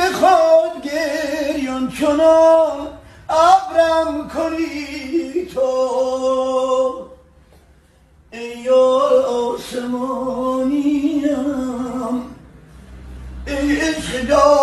خود گریان چنان ابرم کنی تو ای آسمانیم ای عشق